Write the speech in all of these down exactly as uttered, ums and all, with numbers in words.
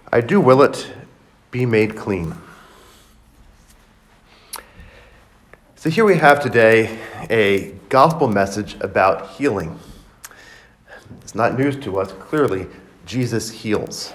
I do will it be made clean. So here we have today a gospel message about healing. It's not news to us. Clearly, Jesus heals.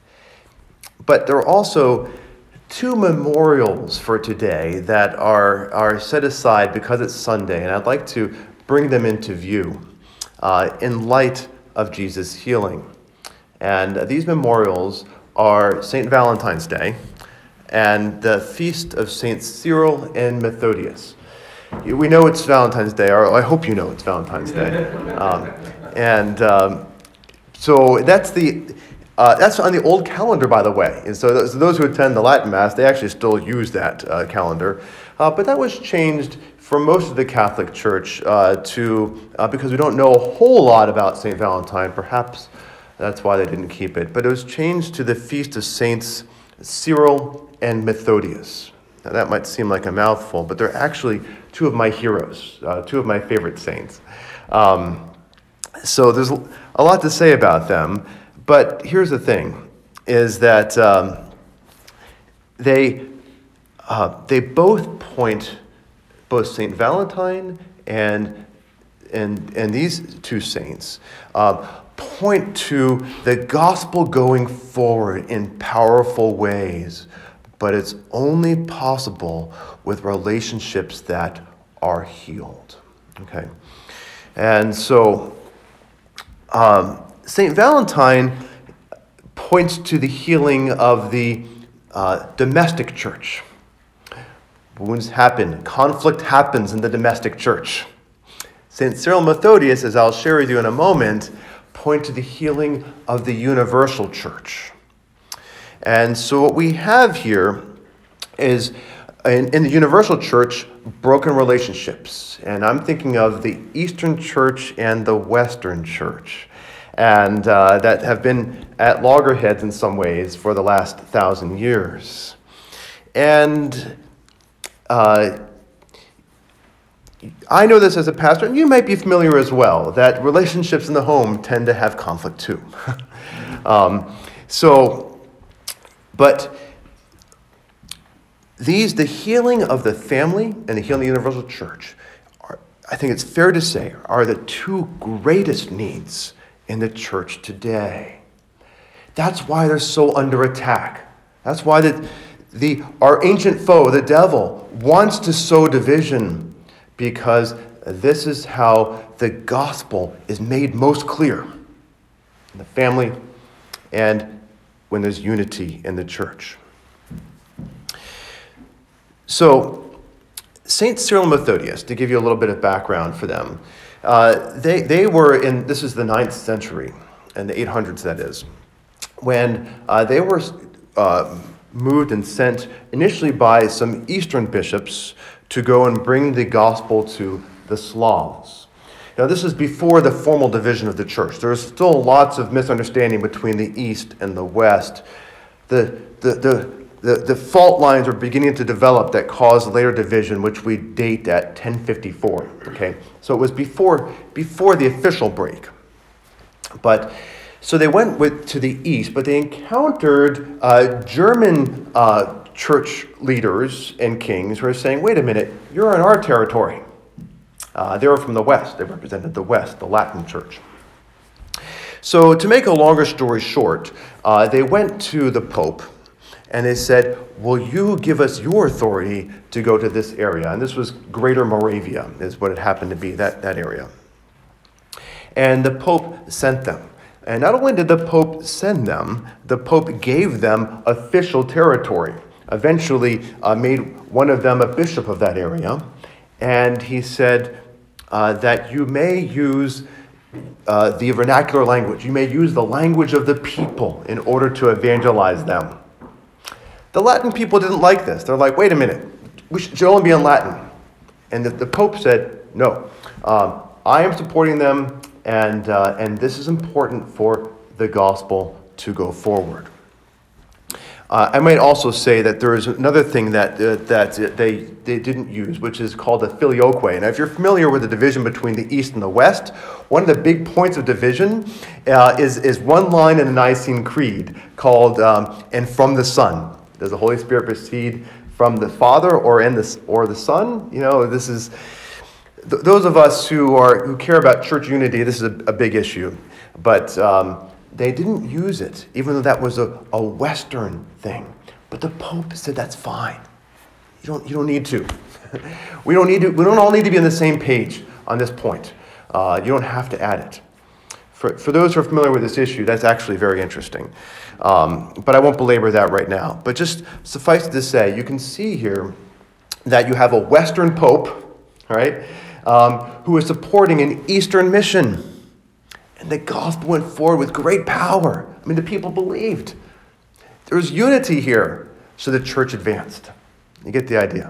But there are also two memorials for today that are, are set aside because it's Sunday, and I'd like to bring them into view uh, in light of Jesus' healing. And these memorials are Saint Valentine's Day and the feast of Saints Cyril and Methodius. We know it's Valentine's Day, or I hope you know it's Valentine's Day. Um, and um, so that's the uh, that's on the old calendar, by the way. And so those, those who attend the Latin Mass, they actually still use that uh, calendar. Uh, but that was changed for most of the Catholic Church uh, to uh, because we don't know a whole lot about Saint Valentine. Perhaps that's why they didn't keep it. But it was changed to the feast of Saints Cyril and Methodius. Now that might seem like a mouthful, but they're actually two of my heroes, uh, two of my favorite saints. Um, so there's a lot to say about them. But here's the thing, is that um, they uh, they both point, both Saint Valentine and and and these two saints uh, point to the gospel going forward in powerful ways. But it's only possible with relationships that are healed. Okay, and so um, Saint Valentine points to the healing of the uh, domestic church. Wounds happen, conflict happens in the domestic church. Saint Cyril and Methodius, as I'll share with you in a moment, point to the healing of the universal church. And so what we have here is, in, in the universal church, broken relationships. And I'm thinking of the Eastern church and the Western church, and uh, that have been at loggerheads in some ways for the last thousand years. And uh, I know this as a pastor, and you might be familiar as well, that relationships in the home tend to have conflict too. um, so... But these, the healing of the family and the healing of the universal church, are, I think it's fair to say, are the two greatest needs in the church today. That's why they're so under attack. That's why the, the our ancient foe, the devil, wants to sow division, because this is how the gospel is made most clear in the family and when there's unity in the church. So, Saint Cyril and Methodius, to give you a little bit of background for them, uh, they, they were in, this is the ninth century, in the eight hundreds that is, when uh, they were uh, moved and sent initially by some Eastern bishops to go and bring the gospel to the Slavs. Now, this is before the formal division of the church. There's still lots of misunderstanding between the East and the West. The, the, the, the, the fault lines are beginning to develop that caused later division, which we date at ten fifty-four. Okay, so it was before, before the official break. But so they went with, to the East, but they encountered uh, German uh, church leaders and kings who are saying, wait a minute, you're in our territory. Uh, they were from the West. They represented the West, the Latin church. So to make a longer story short, uh, they went to the Pope and they said, will you give us your authority to go to this area? And this was Greater Moravia, is what it happened to be, that, that area. And the Pope sent them. And not only did the Pope send them, the Pope gave them official territory. Eventually uh, made one of them a bishop of that area. And he said uh, that you may use uh, the vernacular language. You may use the language of the people in order to evangelize them. The Latin people didn't like this. They're like, wait a minute, we should only be in Latin. And the, the Pope said, no, um, I am supporting them, and uh, and this is important for the gospel to go forward. Uh, I might also say that there is another thing that uh, that they they didn't use, which is called the filioque. And if you're familiar with the division between the East and the West, one of the big points of division uh, is is one line in the Nicene Creed called um, "and from the Son." Does the Holy Spirit proceed from the Father or in the or the Son? You know, this is th- those of us who are who care about church unity. This is a, a big issue, but. Um, They didn't use it, even though that was a, a Western thing. But the Pope said that's fine. You don't you don't need to. we don't need to. We don't all need to be on the same page on this point. Uh, you don't have to add it. For for those who are familiar with this issue, that's actually very interesting. Um, but I won't belabor that right now. But just suffice it to say, you can see here that you have a Western Pope, right, um, who is supporting an Eastern mission. And the gospel went forward with great power. I mean, the people believed. There was unity here, so the church advanced. You get the idea.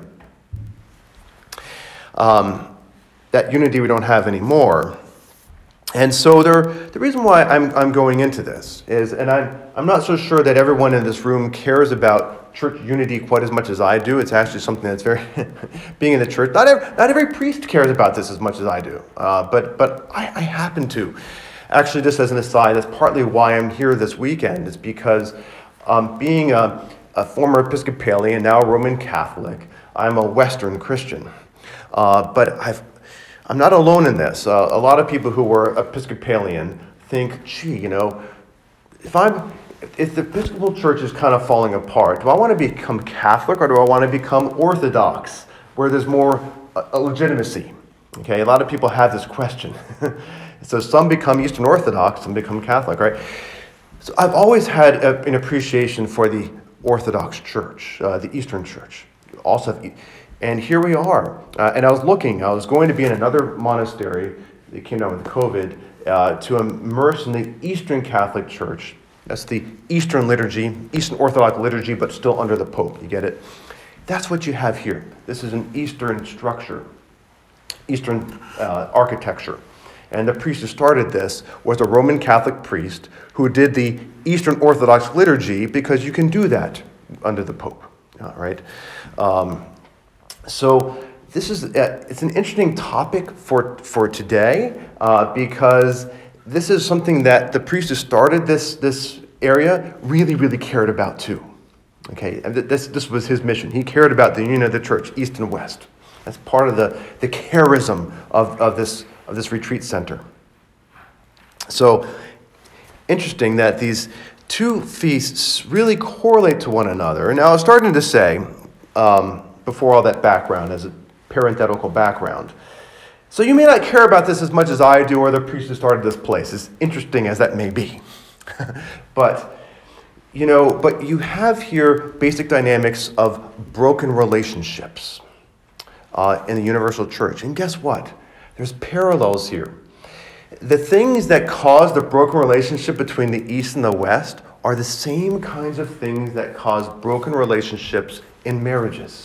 Um, that unity we don't have anymore. And so there, the reason why I'm I'm going into this is, and I'm I'm not so sure that everyone in this room cares about church unity quite as much as I do. It's actually something that's very, being in the church, not every, not every priest cares about this as much as I do. Uh, but but I, I happen to. Actually, just as an aside, that's partly why I'm here this weekend. It's because um, being a, a former Episcopalian, now a Roman Catholic, I'm a Western Christian. Uh, but I've, I'm not alone in this. Uh, a lot of people who were Episcopalian think, gee, you know, if I'm, if the Episcopal Church is kind of falling apart, do I want to become Catholic or do I want to become Orthodox, where there's more uh, legitimacy? Okay, a lot of people have this question. So some become Eastern Orthodox, some become Catholic, right? So I've always had a, an appreciation for the Orthodox Church, uh, the Eastern Church. Also, have, and here we are. Uh, and I was looking, I was going to be in another monastery that came down with COVID uh, to immerse in the Eastern Catholic Church. That's the Eastern liturgy, Eastern Orthodox liturgy, but still under the Pope. You get it? That's what you have here. This is an Eastern structure, Eastern uh, architecture. And the priest who started this was a Roman Catholic priest who did the Eastern Orthodox liturgy because you can do that under the Pope. All right. Um, so this is uh, it's an interesting topic for for today uh, because this is something that the priest who started this this area really really cared about too. Okay, and this this was his mission. He cared about the union of the church, East and West. That's part of the the charism of of this. of this retreat center. So, interesting that these two feasts really correlate to one another. And now I was starting to say, um, before all that background, as a parenthetical background, so you may not care about this as much as I do or the priest who started this place, as interesting as that may be. but, you know, but you have here basic dynamics of broken relationships uh, in the universal church. And guess what? There's parallels here. The things that cause the broken relationship between the East and the West are the same kinds of things that cause broken relationships in marriages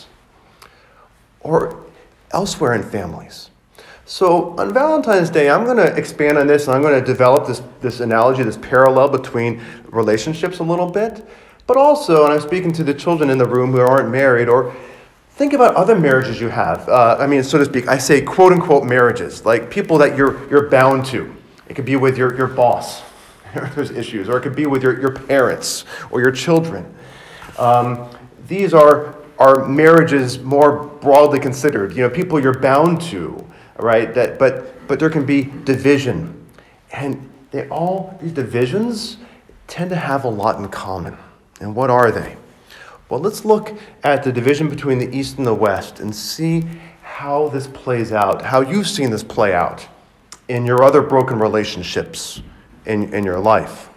or elsewhere in families. So on Valentine's Day, I'm going to expand on this and I'm going to develop this, this analogy, this parallel between relationships a little bit. But also, and I'm speaking to the children in the room who aren't married, or think about other marriages you have. Uh, I mean, so to speak, I say quote-unquote marriages, like people that you're you're bound to. It could be with your, your boss, there's issues, or it could be with your, your parents or your children. Um, these are, are marriages more broadly considered. You know, people you're bound to, right? That, but but there can be division. And they all, these divisions tend to have a lot in common. And what are they? Well, let's look at the division between the East and the West and see how this plays out, how you've seen this play out in your other broken relationships in, in your life.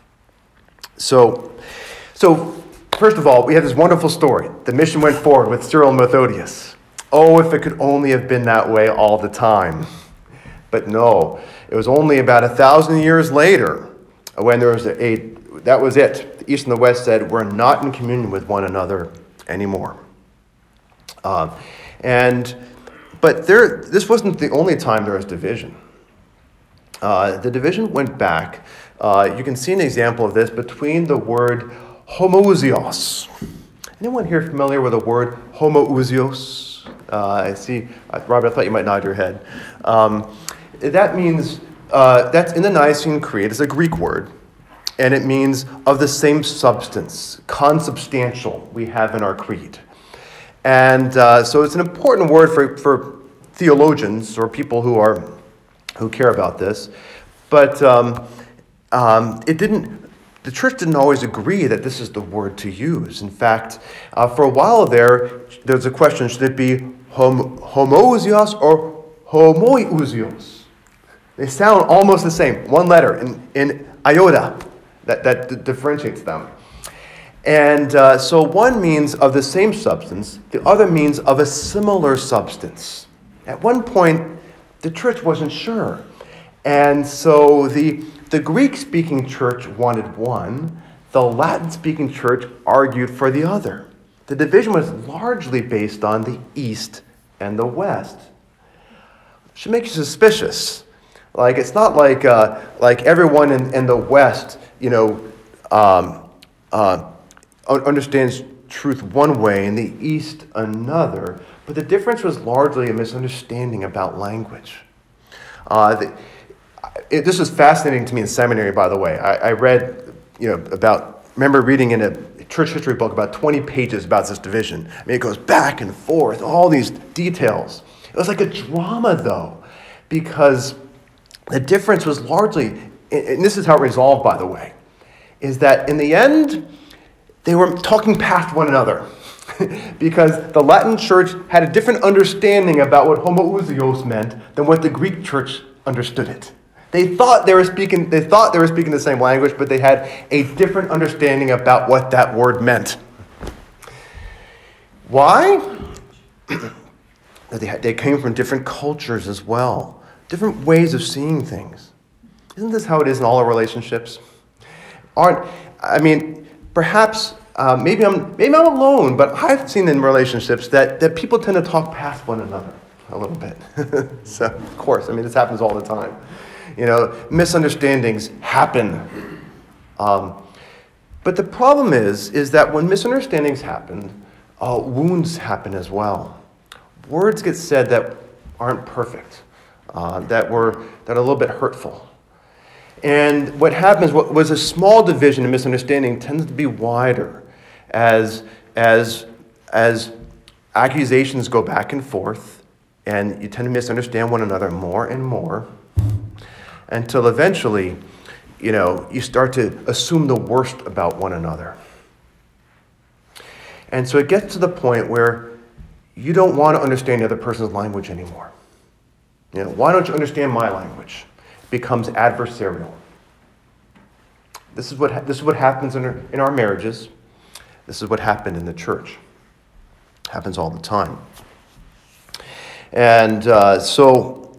So, so, first of all, we have this wonderful story. The mission went forward with Cyril and Methodius. Oh, if it could only have been that way all the time. But no, it was only about a thousand years later when there was a, a that was it. The East and the West said, we're not in communion with one another anymore. Uh, and, but there, this wasn't the only time there was division. Uh, the division went back. Uh, you can see an example of this between the word homoousios. Anyone here familiar with the word homoousios? Uh, I see, uh, Robert, I thought you might nod your head. Um, that means, uh, that's in the Nicene Creed. It's a Greek word. And it means of the same substance, consubstantial, we have in our creed. And uh, so it's an important word for, for theologians or people who are who care about this. But um, um, it didn't. The church didn't always agree that this is the word to use. In fact, uh, for a while there, there's a question: should it be hom- homoousios or homoiousios? They sound almost the same. One letter in, in iota. That, that d- differentiates them. And uh, so one means of the same substance, the other means of a similar substance. At one point, the church wasn't sure. And so the, the Greek-speaking church wanted one, the Latin-speaking church argued for the other. The division was largely based on the East and the West. It should make you suspicious. Like, it's not like uh, like everyone in, in the West, you know, um, uh, understands truth one way and the East another. But the difference was largely a misunderstanding about language. Uh, the, it, this was fascinating to me in seminary, by the way. I, I read, you know, about, remember reading in a church history book about twenty pages about this division. I mean, it goes back and forth, all these details. It was like a drama, though, because the difference was largely, and this is how it resolved, by the way, is that in the end, they were talking past one another because the Latin church had a different understanding about what homoousios meant than what the Greek church understood it. They thought they were speaking, they thought they were speaking the same language, but they had a different understanding about what that word meant. Why? they, had, they came from different cultures as well. Different ways of seeing things. Isn't this how it is in all our relationships? Aren't I mean, perhaps uh, maybe I'm maybe I'm alone, but I've seen in relationships that, that people tend to talk past one another a little bit. So of course, I mean, this happens all the time. You know, misunderstandings happen. Um, but the problem is, is that when misunderstandings happen, uh, wounds happen as well. Words get said that aren't perfect. Uh, that were that are a little bit hurtful. And what happens, what was a small division and misunderstanding tends to be wider as, as, as accusations go back and forth, and you tend to misunderstand one another more and more, until eventually, you know, you start to assume the worst about one another. And so it gets to the point where you don't want to understand the other person's language anymore. You know, why don't you understand my language? It becomes adversarial. This is what ha- this is what happens in our, in our marriages. This is what happened in the church. It happens all the time. And uh, so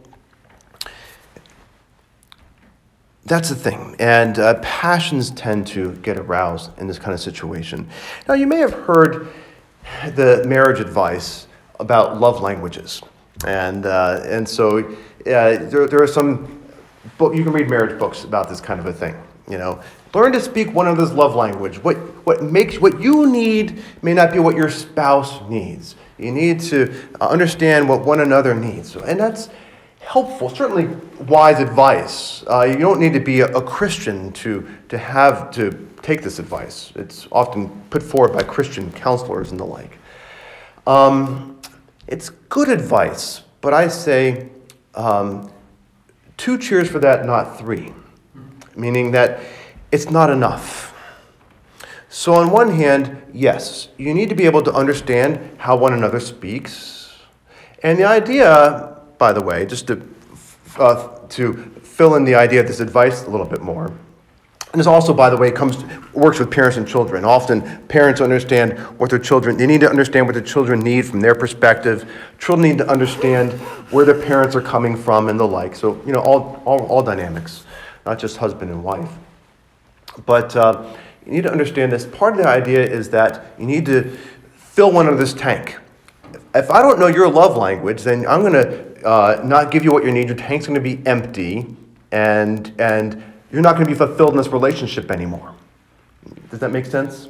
that's the thing. And uh, passions tend to get aroused in this kind of situation. Now, you may have heard the marriage advice about love languages. And uh, and so uh, there there are some book you can read marriage books about this kind of a thing. You know, learn to speak one another's love language. What what makes what you need may not be what your spouse needs. You need to understand what one another needs, and that's helpful. Certainly, wise advice. Uh, you don't need to be a, a Christian to to have to take this advice. It's often put forward by Christian counselors and the like. Um, It's good advice, but I say um, two cheers for that, not three. Meaning that it's not enough. So on one hand, yes, you need to be able to understand how one another speaks. And the idea, by the way, just to uh, to fill in the idea of this advice a little bit more, and this also, by the way, comes to, works with parents and children. Often, parents understand what their children, they need to understand what their children need from their perspective. Children need to understand where their parents are coming from and the like. So, you know, all all, all dynamics, not just husband and wife. But uh, you need to understand this. Part of the idea is that you need to fill one another's tank. If I don't know your love language, then I'm going to uh, not give you what you need. Your tank's going to be empty, and and you're not going to be fulfilled in this relationship anymore. Does that make sense?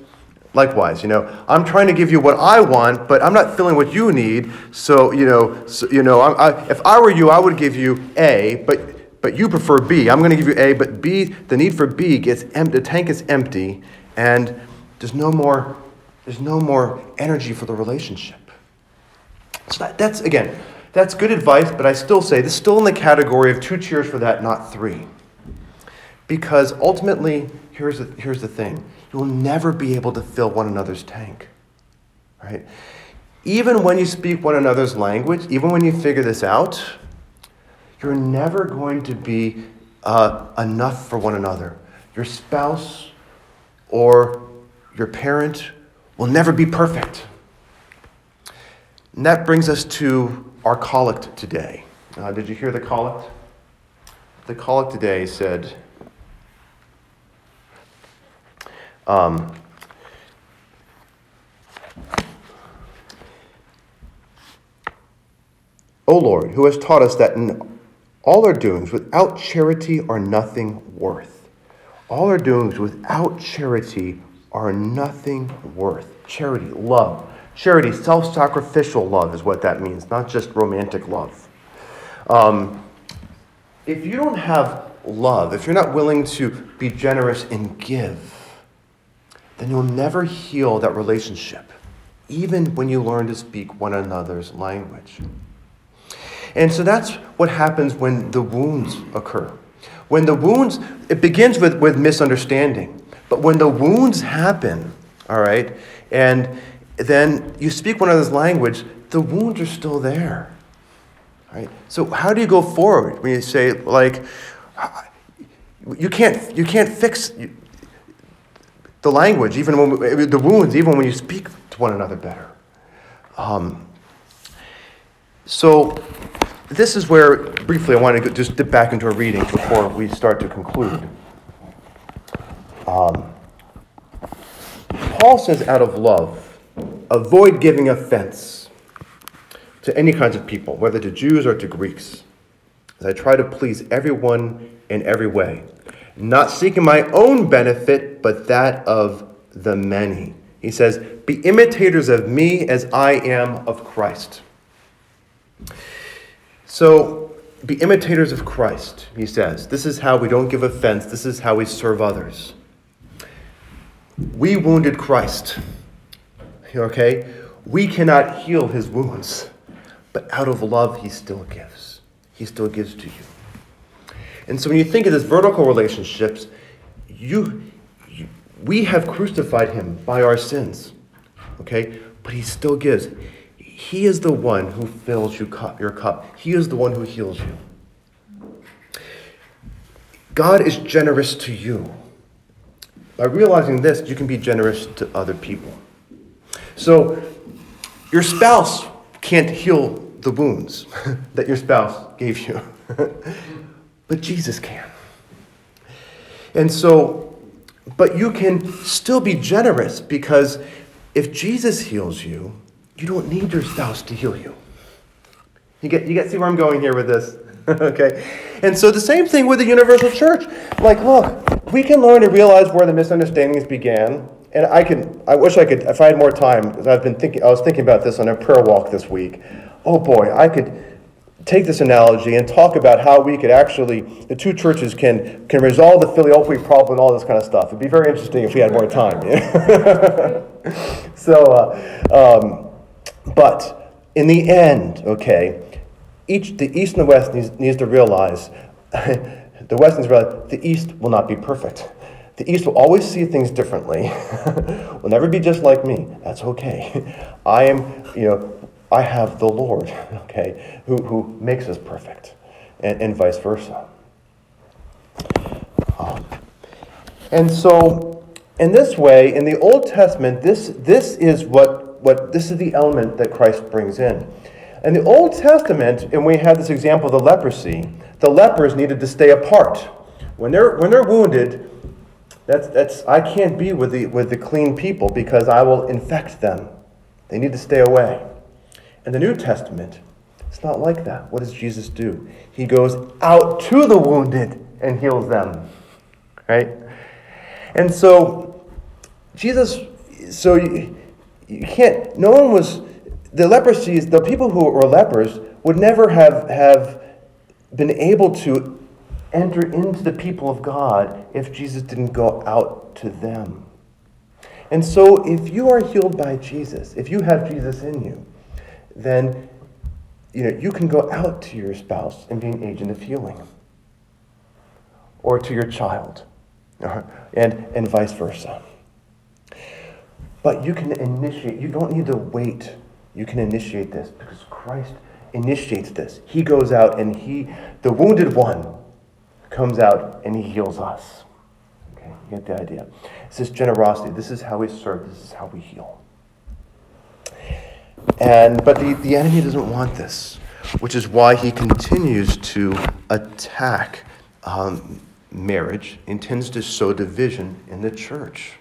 Likewise, you know, I'm trying to give you what I want, but I'm not feeling what you need. So, you know, so, you know, I, I, if I were you, I would give you A, but but you prefer B. I'm going to give you A, but B, the need for B gets empty. The tank is empty, and there's no more. There's no more energy for the relationship. So that, that's again, that's good advice. But I still say this is still in the category of two cheers for that, not three, because ultimately, here's the, here's the thing. You'll never be able to fill one another's tank, right? Even when you speak one another's language, even when you figure this out, you're never going to be uh, enough for one another. Your spouse or your parent will never be perfect. And that brings us to our collect today. Uh, did you hear the collect? The collect today said, Um, O Lord, who has taught us that in all our doings without charity are nothing worth. All our doings without charity are nothing worth. Charity, love. Charity, self-sacrificial love is what that means, not just romantic love. Um, if you don't have love, if you're not willing to be generous and give, then you'll never heal that relationship, even when you learn to speak one another's language. And so that's what happens when the wounds occur. When the wounds, it begins with, with misunderstanding. But when the wounds happen, all right, and then you speak one another's language, the wounds are still there. Right? So how do you go forward when you say, like, you can't, you can't fix the language, even when the wounds, even when you speak to one another better. Um, so this is where, briefly, I want to just dip back into a reading before we start to conclude. Um, Paul says, out of love, avoid giving offense to any kinds of people, whether to Jews or to Greeks, as I try to please everyone in every way, not seeking my own benefit, but that of the many. He says, be imitators of me as I am of Christ. So, be imitators of Christ, he says. This is how we don't give offense. This is how we serve others. We wounded Christ. Okay? We cannot heal his wounds. But out of love, he still gives. He still gives to you. And so when you think of this vertical relationships, you, you, we have crucified him by our sins, okay? But he still gives. He is the one who fills you cup, your cup. He is the one who heals you. God is generous to you. By realizing this, you can be generous to other people. So your spouse can't heal the wounds that your spouse gave you. But Jesus can. And so, but you can still be generous, because if Jesus heals you, you don't need your spouse to heal you. You get, you get, see where I'm going here with this? Okay? And so the same thing with the universal church. Like, look, we can learn to realize where the misunderstandings began. And I can, I wish I could, if I had more time, because I've been thinking, I was thinking about this on a prayer walk this week. Oh boy, I could take this analogy and talk about how we could actually, the two churches can can resolve the Filioque problem and all this kind of stuff. It'd be very interesting if we had more time. so, uh, um, but in the end, okay, each the East and the West needs, needs to realize, the West needs to realize the East will not be perfect. The East will always see things differently. Will never be just like me. That's okay. I am, you know, I have the Lord, okay, who, who makes us perfect, and, and vice versa. Um, and so, in this way, in the Old Testament, this this is what, what this is the element that Christ brings in. In the Old Testament, and we had this example of the leprosy, the lepers needed to stay apart. When they're when they're wounded, that's that's I can't be with the with the clean people because I will infect them. They need to stay away. In the New Testament, it's not like that. What does Jesus do? He goes out to the wounded and heals them. Right? And so, Jesus, so you, you can't, no one was, the leprosy, the people who were lepers would never have, have been able to enter into the people of God if Jesus didn't go out to them. And so if you are healed by Jesus, if you have Jesus in you, then you know you can go out to your spouse and be an agent of healing. Or to your child. And, and vice versa. But you can initiate, you don't need to wait. You can initiate this because Christ initiates this. He goes out and he, the wounded one, comes out and he heals us. Okay, you get the idea. This is generosity. This is how we serve. This is how we heal. And but the, the enemy doesn't want this, which is why he continues to attack um, marriage, intends to sow division in the church.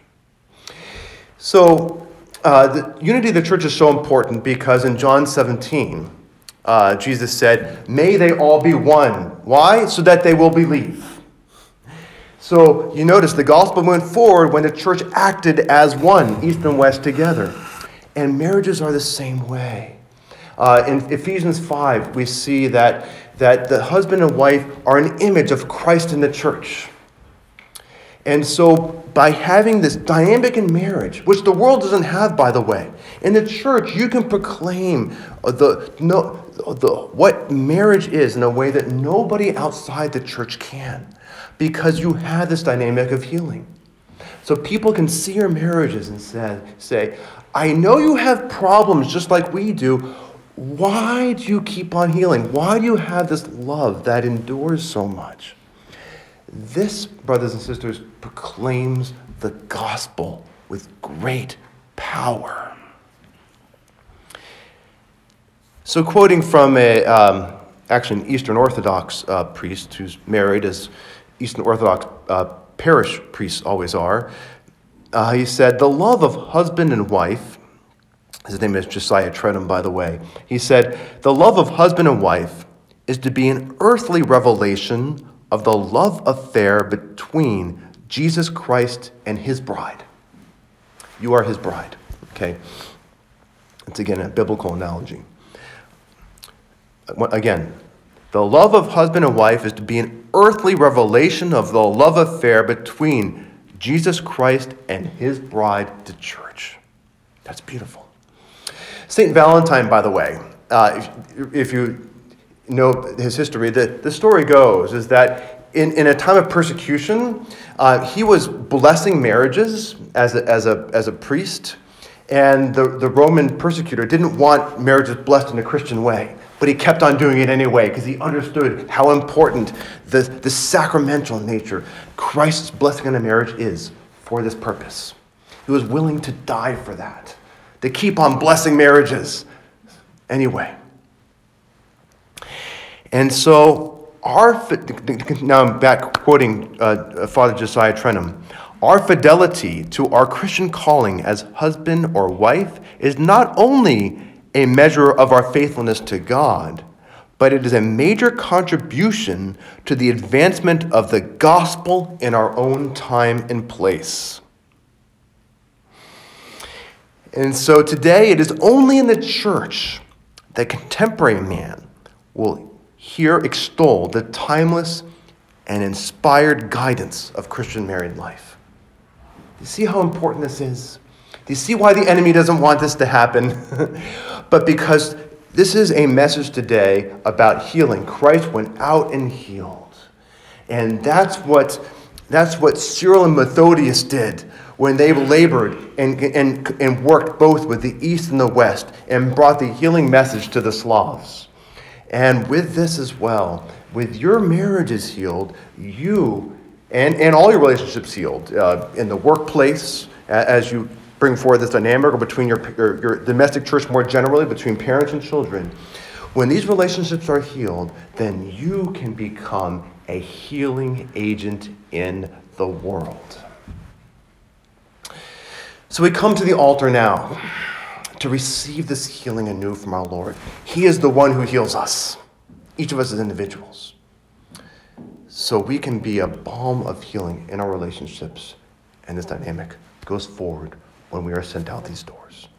So uh, the unity of the church is so important because in John seventeen, uh, Jesus said, "May they all be one." Why? So that they will believe. So you notice the gospel went forward when the church acted as one, east and west together. And marriages are the same way. Uh, in Ephesians five, we see that, that the husband and wife are an image of Christ in the church. And so by having this dynamic in marriage, which the world doesn't have, by the way, in the church you can proclaim the, no, the, what marriage is in a way that nobody outside the church can, because you have this dynamic of healing. So people can see your marriages and say, say, I know you have problems just like we do. Why do you keep on healing? Why do you have this love that endures so much? This, brothers and sisters, proclaims the gospel with great power. So quoting from a, um, actually an Eastern Orthodox uh, priest who's married, as Eastern Orthodox uh, parish priests always are, uh, he said, the love of husband and wife, his name is Josiah Trenum, by the way, he said, the love of husband and wife is to be an earthly revelation of the love affair between Jesus Christ and his bride. You are his bride, okay? It's again a biblical analogy. Again, the love of husband and wife is to be an earthly revelation of the love affair between Jesus Christ and his bride, the church. That's beautiful. Saint Valentine, by the way, uh, if, if you know his history, the, the story goes is that in, in a time of persecution, uh, he was blessing marriages as a, as a, as a priest, and the, the Roman persecutor didn't want marriages blessed in a Christian way. But he kept on doing it anyway because he understood how important the, the sacramental nature, Christ's blessing on a marriage is for this purpose. He was willing to die for that, to keep on blessing marriages anyway. And so, our now I'm back quoting uh, Father Josiah Trenum, our fidelity to our Christian calling as husband or wife is not only a measure of our faithfulness to God, but it is a major contribution to the advancement of the gospel in our own time and place. And so today it is only in the church that contemporary man will hear extol the timeless and inspired guidance of Christian married life. You see how important this is? Do you see why the enemy doesn't want this to happen? But because this is a message today about healing. Christ went out and healed. And that's what, that's what Cyril and Methodius did when they labored and, and, and worked both with the East and the West and brought the healing message to the Slavs. And with this as well, with your marriages healed, you and, and all your relationships healed, uh, in the workplace, as you bring forward this dynamic, or between your, your, your domestic church more generally, between parents and children. When these relationships are healed, then you can become a healing agent in the world. So we come to the altar now to receive this healing anew from our Lord. He is the one who heals us, each of us as individuals. So we can be a balm of healing in our relationships, and this dynamic goes forward when we are sent out these doors.